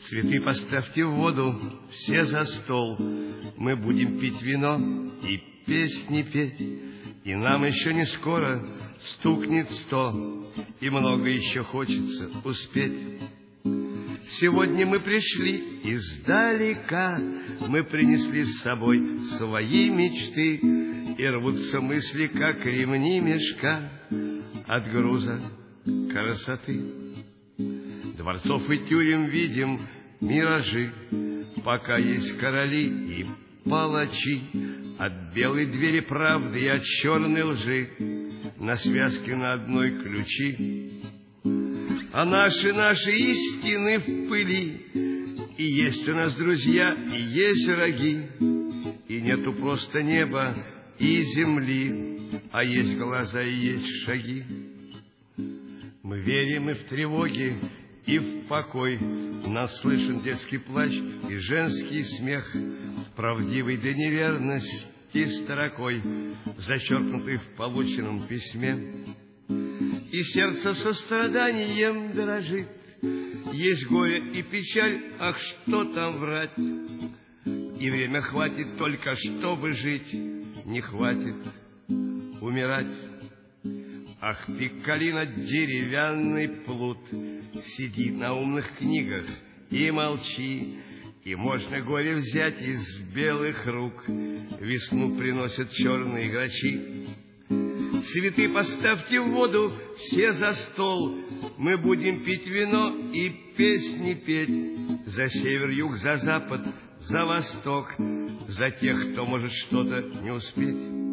Цветы поставьте в воду, все за стол. Мы будем пить вино и песни петь. И нам еще не скоро стукнет 100, и много еще хочется успеть. Сегодня мы пришли издалека, мы принесли с собой свои мечты, и рвутся мысли, как ремни мешка, от груза красоты. Дворцов и тюрем видим миражи, пока есть короли и палачи. От белой двери правды и от черной лжи на связке на одной ключи. А наши истины в пыли, и есть у нас друзья, и есть враги, и нету просто неба и земли, а есть глаза и есть шаги. Мы верим и в тревоги, и в покой. Нас слышен детский плач и женский смех, правдивый до неверности строкой, зачеркнутый в полученном письме. И сердце состраданием дрожит, есть горе и печаль, ах, что там врать. И время хватит только, чтобы жить, не хватит умирать. Ах, Пикколино, деревянный плут, сиди на умных книгах и молчи, и можно горе взять из белых рук, весну приносят черные грачи. Цветы поставьте в воду, все за стол, мы будем пить вино и песни петь. За север, юг, за запад, за восток, за тех, кто может что-то не успеть.